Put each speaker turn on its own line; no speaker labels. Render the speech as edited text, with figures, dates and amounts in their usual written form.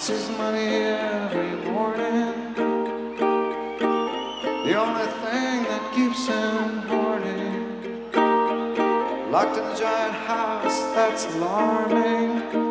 his money every morning. The only thing that keeps him horny. Locked in a giant house that's alarming.